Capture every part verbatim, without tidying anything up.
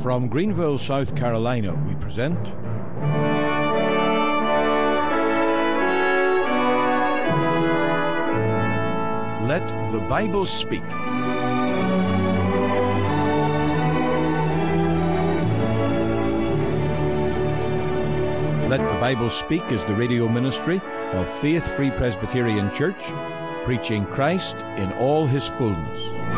From Greenville, South Carolina, we present Let the Bible Speak. Let the Bible Speak is the radio ministry of Faith Free Presbyterian Church, preaching Christ in all his fullness.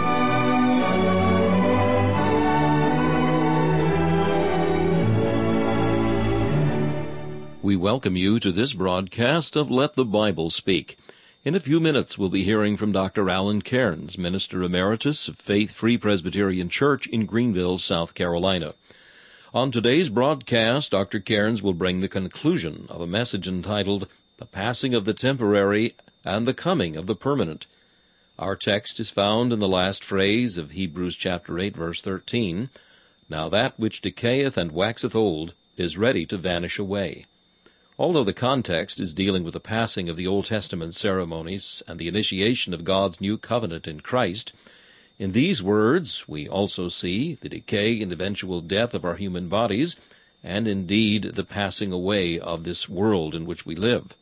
We welcome you to this broadcast of Let the Bible Speak. In a few minutes, we'll be hearing from Doctor Alan Cairns, Minister Emeritus of Faith Free Presbyterian Church in Greenville, South Carolina. On today's broadcast, Doctor Cairns will bring the conclusion of a message entitled, The Passing of the Temporary and the Coming of the Permanent. Our text is found in the last phrase of Hebrews chapter eight, verse thirteen, Now that which decayeth and waxeth old is ready to vanish away. Although the context is dealing with the passing of the Old Testament ceremonies and the initiation of God's new covenant in Christ, in these words we also see the decay and eventual death of our human bodies, and indeed the passing away of this world in which we live.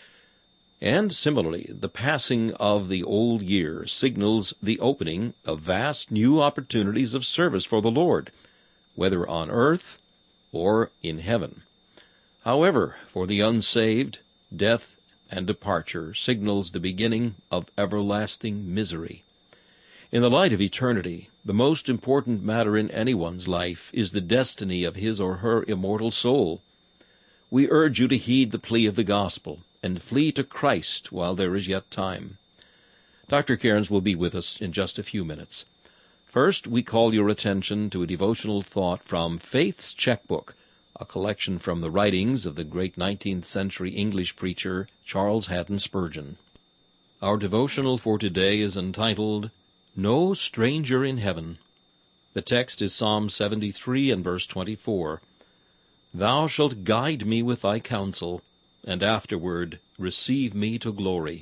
And similarly, the passing of the old year signals the opening of vast new opportunities of service for the Lord, whether on earth or in heaven. However, for the unsaved, death and departure signals the beginning of everlasting misery. In the light of eternity, the most important matter in anyone's life is the destiny of his or her immortal soul. We urge you to heed the plea of the gospel and flee to Christ while there is yet time. Doctor Cairns will be with us in just a few minutes. First, we call your attention to a devotional thought from Faith's Checkbook, a collection from the writings of the great nineteenth century English preacher Charles Haddon Spurgeon. Our devotional for today is entitled, No Stranger in Heaven. The text is Psalm seventy-three and verse twenty-four. Thou shalt guide me with thy counsel, and afterward receive me to glory.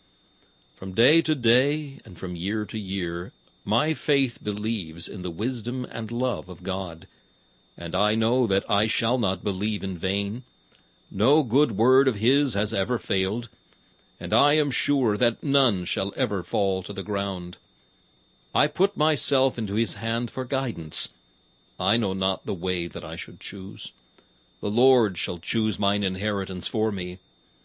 From day to day and from year to year, my faith believes in the wisdom and love of God. And I know that I shall not believe in vain. No good word of his has ever failed, and I am sure that none shall ever fall to the ground. I put myself into his hand for guidance. I know not the way that I should choose. The Lord shall choose mine inheritance for me.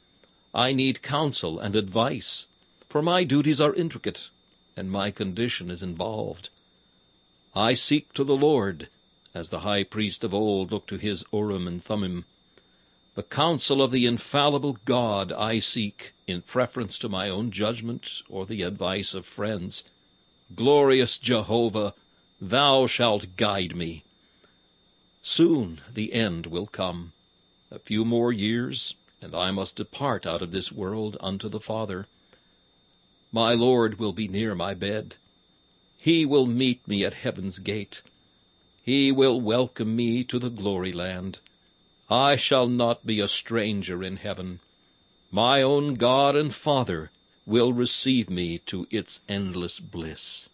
I need counsel and advice, for my duties are intricate, and my condition is involved. I seek to the Lord, as the high priest of old looked to his Urim and Thummim. The counsel of the infallible God I seek, in preference to my own judgment or the advice of friends. Glorious Jehovah, thou shalt guide me. Soon the end will come. A few more years, and I must depart out of this world unto the Father. My Lord will be near my bed. He will meet me at heaven's gate. He will welcome me to the glory land. I shall not be a stranger in heaven. My own God and Father will receive me to its endless bliss.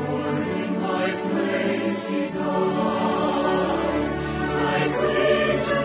He died. I cling to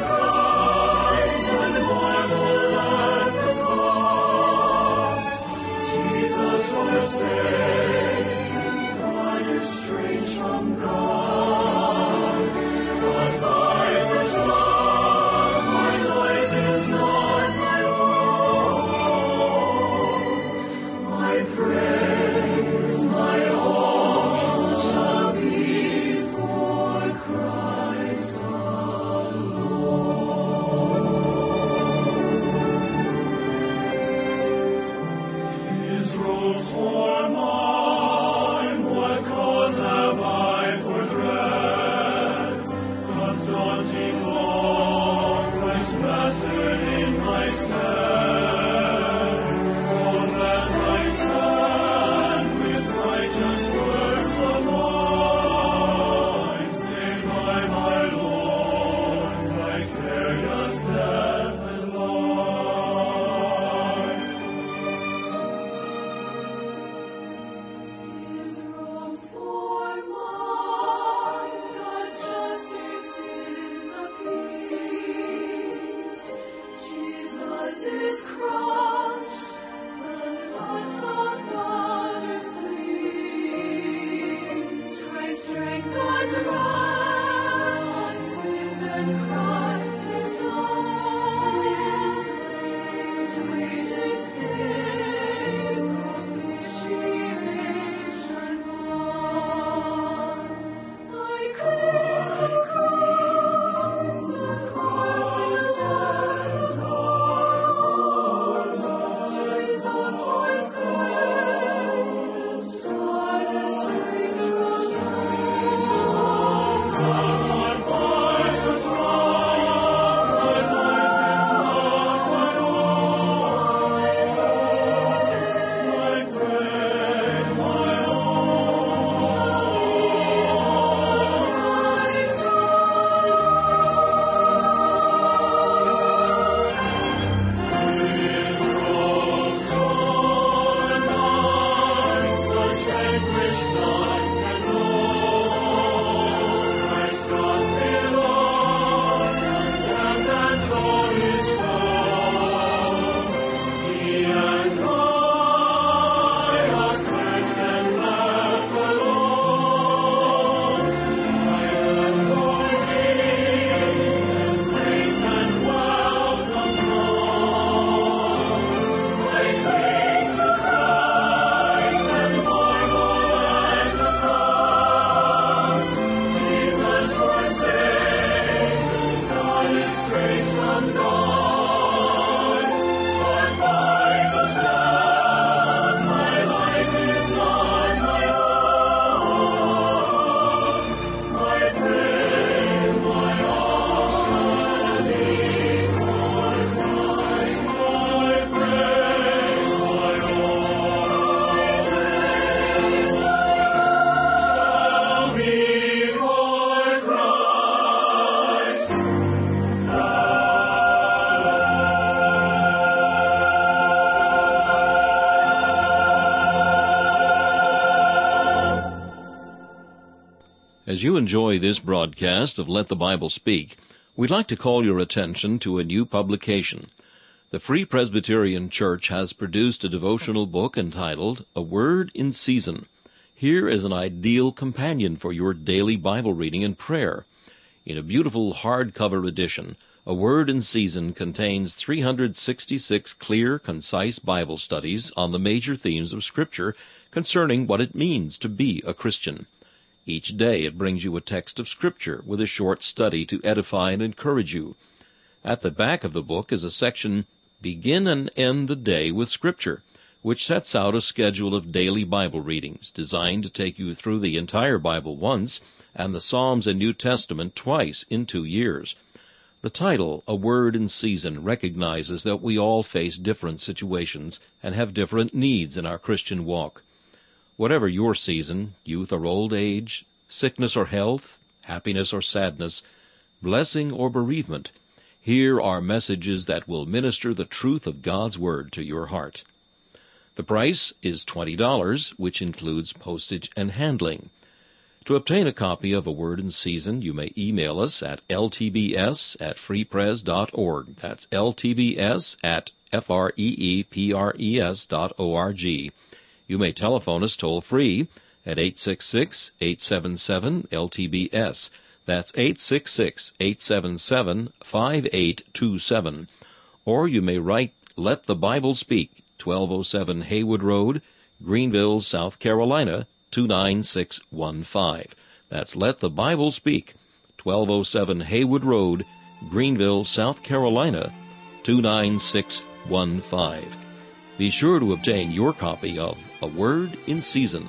As you enjoy this broadcast of Let the Bible Speak, we'd like to call your attention to a new publication. The Free Presbyterian Church has produced a devotional book entitled A Word in Season. Here is an ideal companion for your daily Bible reading and prayer. In a beautiful hardcover edition, A Word in Season contains three hundred sixty-six clear, concise Bible studies on the major themes of Scripture concerning what it means to be a Christian. Each day it brings you a text of Scripture with a short study to edify and encourage you. At the back of the book is a section, Begin and End the Day with Scripture, which sets out a schedule of daily Bible readings designed to take you through the entire Bible once and the Psalms and New Testament twice in two years. The title, A Word in Season, recognizes that we all face different situations and have different needs in our Christian walk. Whatever your season, youth or old age, sickness or health, happiness or sadness, blessing or bereavement, here are messages that will minister the truth of God's Word to your heart. The price is twenty dollars, which includes postage and handling. To obtain a copy of A Word in Season, you may email us at l t b s at free pres dot org. That's l t b s at f r e e p r e s dot org. You may telephone us toll-free at eight six six, eight seven seven, L T B S. That's eight six six, eight seven seven, five eight two seven. Or you may write Let the Bible Speak, twelve oh seven Haywood Road, Greenville, South Carolina, two nine six one five. That's Let the Bible Speak, twelve oh seven Haywood Road, Greenville, South Carolina, two nine six one five. Be sure to obtain your copy of A Word in Season.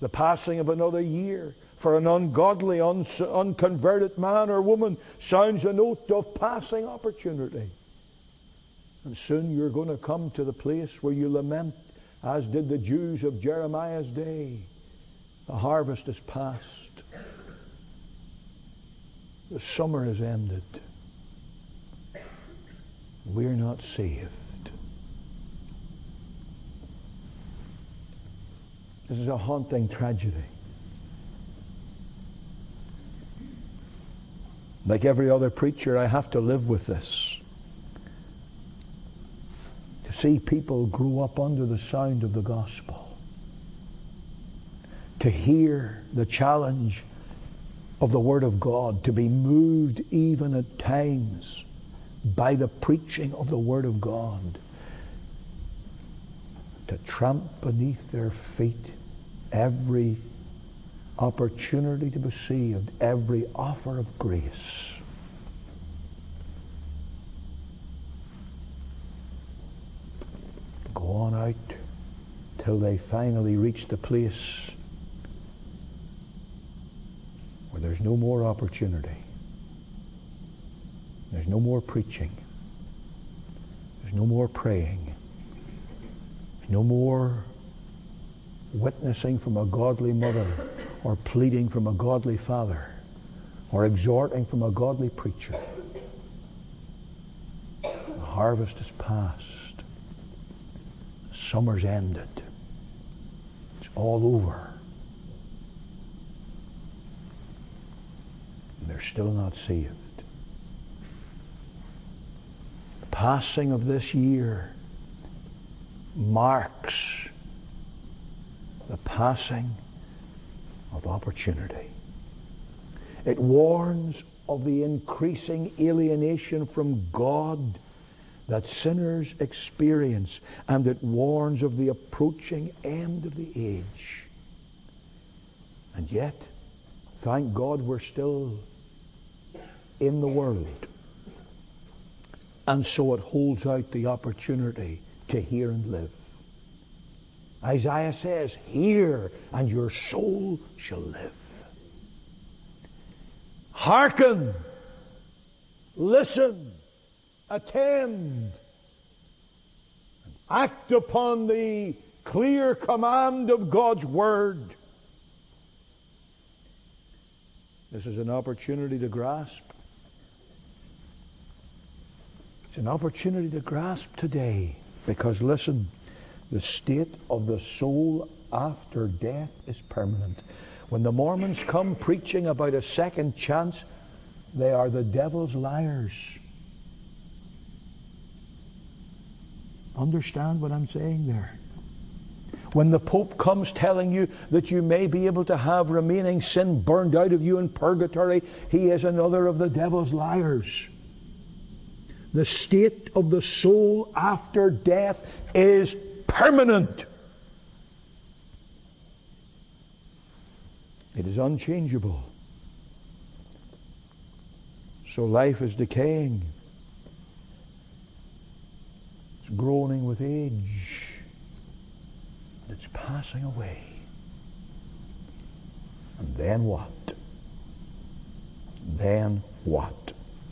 the passing of another year for an ungodly, un- unconverted man or woman sounds a note of passing opportunity. And soon you're going to come to the place where you lament, as did the Jews of Jeremiah's day. The harvest is past. The summer has ended. We're not saved. This is a haunting tragedy. Like every other preacher, I have to live with this. To see people grow up under the sound of the gospel. To hear the challenge of the Word of God. To be moved even at times by the preaching of the Word of God. To tramp beneath their feet every opportunity to be saved, every offer of grace. Go on out till they finally reach the place where there's no more opportunity. There's no more preaching. There's no more praying. There's no more witnessing from a godly mother, or pleading from a godly father, or exhorting from a godly preacher. The harvest is past. The summer's ended. It's all over. And they're still not saved. The passing of this year marks the passing of opportunity. It warns of the increasing alienation from God that sinners experience, and it warns of the approaching end of the age. And yet, thank God, we're still in the world. And so it holds out the opportunity to hear and live. Isaiah says, hear and your soul shall live. Hearken, listen, attend, and act upon the clear command of God's Word. This is an opportunity to grasp. It's an opportunity to grasp today, because listen, the state of the soul after death is permanent. When the Mormons come preaching about a second chance, they are the devil's liars. Understand what I'm saying there? When the Pope comes telling you that you may be able to have remaining sin burned out of you in purgatory, he is another of the devil's liars. The state of the soul after death is permanent. It is unchangeable. So life is decaying. It's groaning with age. It's passing away. And then what? Then what?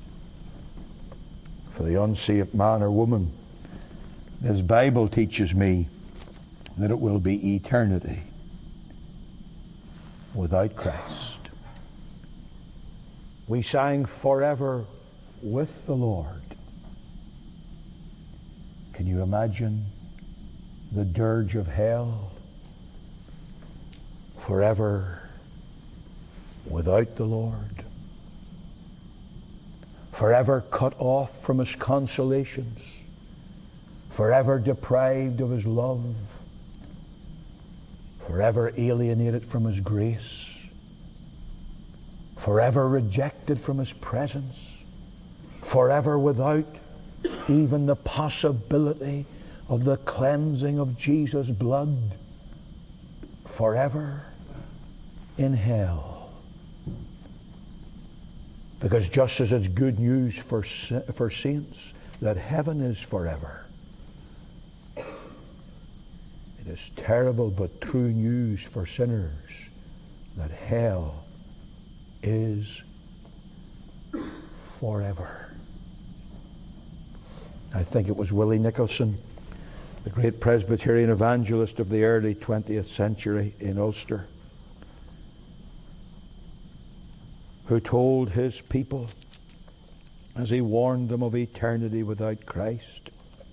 For the unsaved man or woman, this Bible teaches me that it will be eternity without Christ. We sang forever with the Lord. Can you imagine the dirge of hell? Forever without the Lord. Forever cut off from His consolations. Forever deprived of His love. Forever alienated from His grace. Forever rejected from His presence. Forever without even the possibility of the cleansing of Jesus' blood. Forever in hell. Because just as it's good news for, for saints that heaven is forever, it It is terrible but true news for sinners that hell is forever. I think it was Willie Nicholson, the great Presbyterian evangelist of the early twentieth century in Ulster, who told his people, as he warned them of eternity without Christ,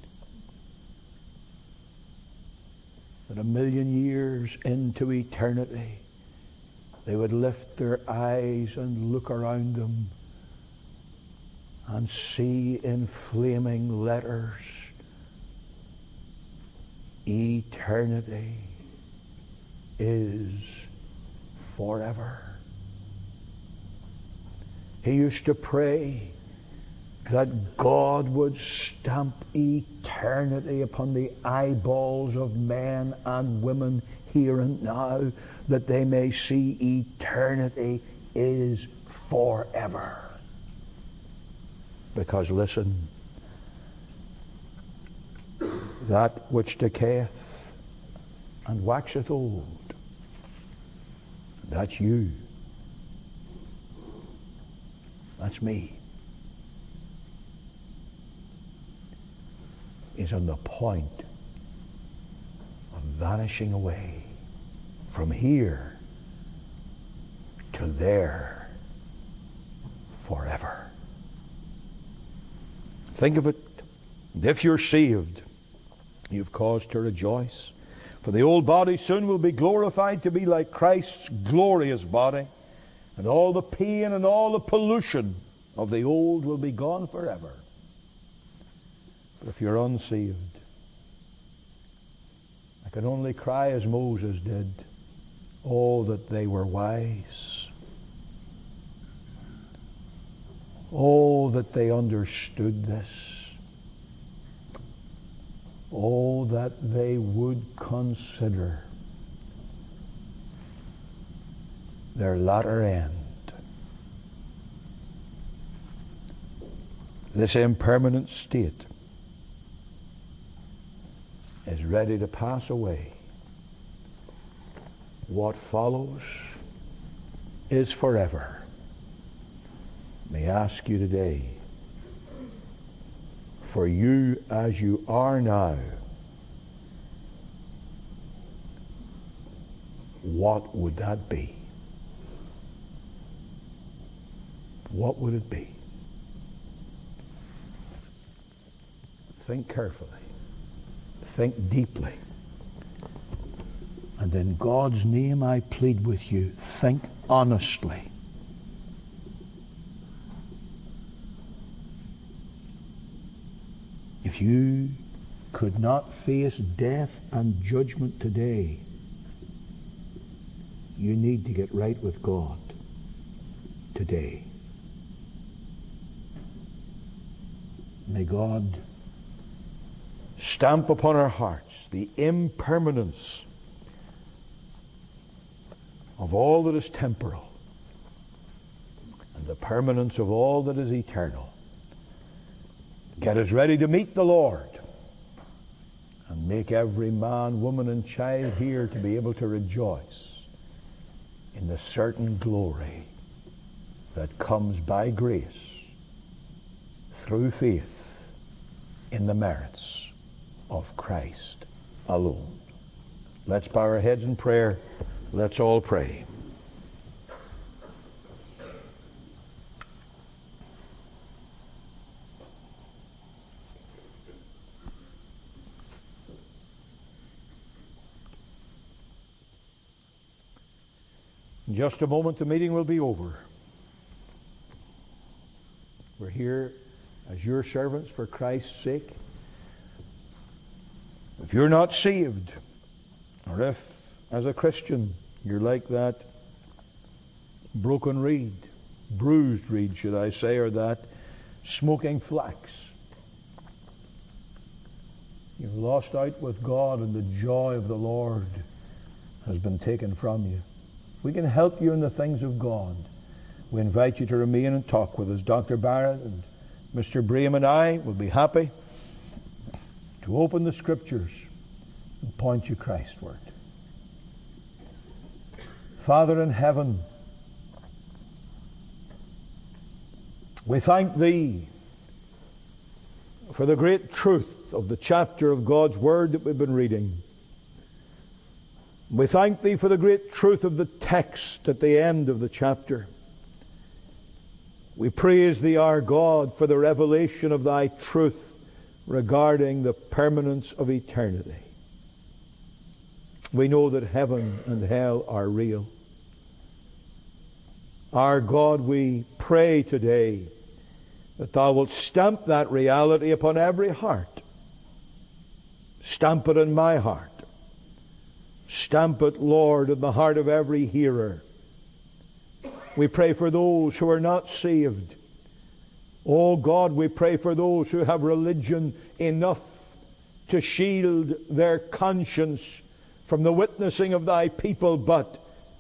that a million years into eternity they would lift their eyes and look around them and see in flaming letters, eternity is forever. He used to pray that God would stamp eternity upon the eyeballs of men and women here and now, that they may see eternity is forever. Because listen, that which decayeth and waxeth old, that's you. That's me. Is on the point of vanishing away from here to there forever. Think of it. And if you're saved, you've cause to rejoice. For the old body soon will be glorified to be like Christ's glorious body, and all the pain and all the pollution of the old will be gone forever. But if you're unsaved, I can only cry as Moses did, oh, that they were wise. Oh, that they understood this. Oh, that they would consider their latter end. This impermanent state is ready to pass away. What follows is forever. May I ask you today, for you as you are now, what would that be? What would it be? Think carefully. Think deeply. And in God's name I plead with you, think honestly. If you could not face death and judgment today, you need to get right with God today. May God stamp upon our hearts the impermanence of all that is temporal and the permanence of all that is eternal. Get us ready to meet the Lord, and make every man, woman, and child here to be able to rejoice in the certain glory that comes by grace through faith in the merits of Christ alone. Let's bow our heads in prayer. Let's all pray. In just a moment, the meeting will be over. We're here as your servants for Christ's sake. If you're not saved, or if, as a Christian, you're like that broken reed, bruised reed, should I say, or that smoking flax, you've lost out with God and the joy of the Lord has been taken from you. We can help you in the things of God. We invite you to remain and talk with us. Doctor Barrett and Mister Braham and I will be happy to open the Scriptures and point you Christward. Father in heaven, we thank Thee for the great truth of the chapter of God's Word that we've been reading. We thank Thee for the great truth of the text at the end of the chapter. We praise Thee, our God, for the revelation of Thy truth regarding the permanence of eternity. We know that heaven and hell are real. Our God, we pray today that Thou wilt stamp that reality upon every heart. Stamp it in my heart. Stamp it, Lord, in the heart of every hearer. We pray for those who are not saved. Oh God, we pray for those who have religion enough to shield their conscience from the witnessing of Thy people, but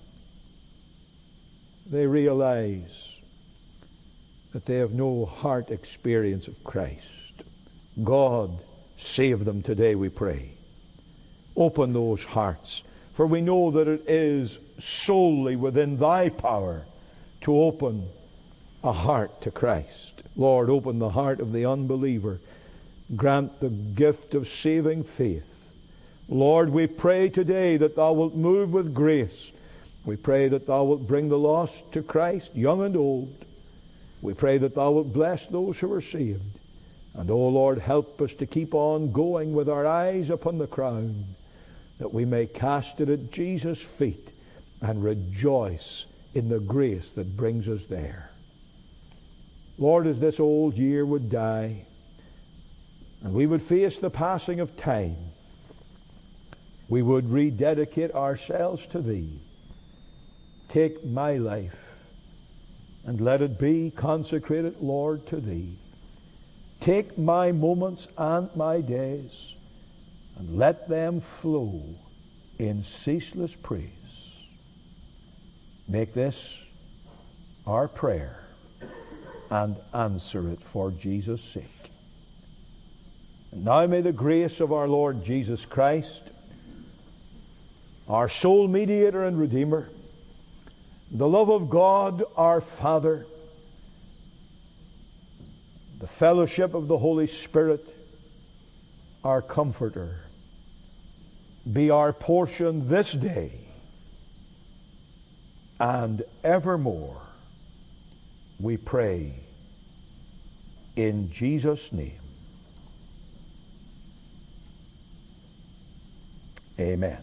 they realize that they have no heart experience of Christ. God, save them today, we pray. Open those hearts, for we know that it is solely within Thy power to open a heart to Christ. Lord, open the heart of the unbeliever. Grant the gift of saving faith. Lord, we pray today that Thou wilt move with grace. We pray that Thou wilt bring the lost to Christ, young and old. We pray that Thou wilt bless those who are saved. And, O Lord, help us to keep on going with our eyes upon the crown, that we may cast it at Jesus' feet and rejoice in the grace that brings us there. Lord, as this old year would die, and we would face the passing of time, we would rededicate ourselves to Thee. Take my life, and let it be consecrated, Lord, to Thee. Take my moments and my days, and let them flow in ceaseless praise. Make this our prayer, and answer it for Jesus' sake. And now may the grace of our Lord Jesus Christ, our sole mediator and Redeemer, the love of God our Father, the fellowship of the Holy Spirit, our Comforter, be our portion this day and evermore, we pray in Jesus' name. Amen.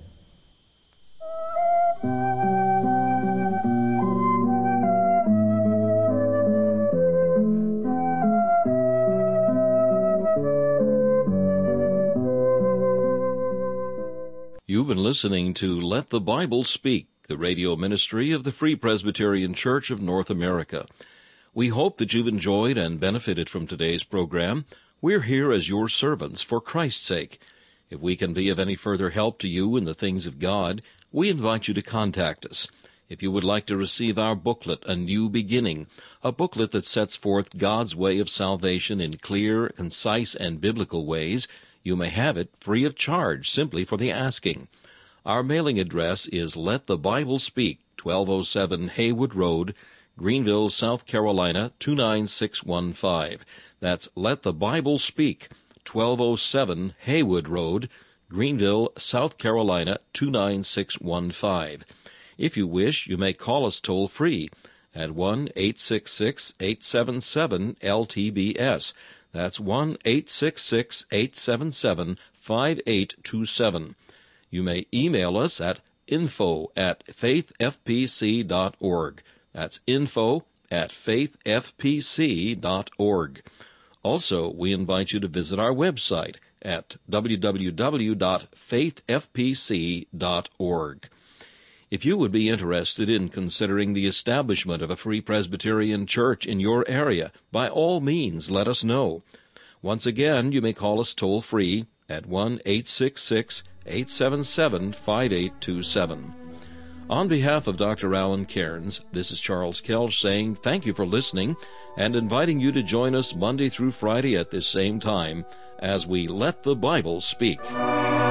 You've been listening to Let the Bible Speak, the radio ministry of the Free Presbyterian Church of North America. We hope that you've enjoyed and benefited from today's program. We're here as your servants for Christ's sake. If we can be of any further help to you in the things of God, we invite you to contact us. If you would like to receive our booklet, A New Beginning, a booklet that sets forth God's way of salvation in clear, concise, and biblical ways, you may have it free of charge simply for the asking. Our mailing address is Let the Bible Speak, twelve oh seven Haywood Road, Greenville, South Carolina, two nine six one five. That's Let the Bible Speak, twelve oh seven Haywood Road, Greenville, South Carolina, two nine six one five. If you wish, you may call us toll-free at one eight six six, eight seven seven, L T B S. That's one eight six six, eight seven seven, five eight two seven. You may email us at info at faith f p c dot org. That's info at faith f p c dot org. Also, we invite you to visit our website at w w w dot faith f p c dot org. If you would be interested in considering the establishment of a Free Presbyterian Church in your area, by all means let us know. Once again, you may call us toll-free at one eight six six, eight seven seven, five eight two seven. On behalf of Doctor Alan Cairns, this is Charles Kelch saying thank you for listening and inviting you to join us Monday through Friday at this same time as we Let the Bible Speak.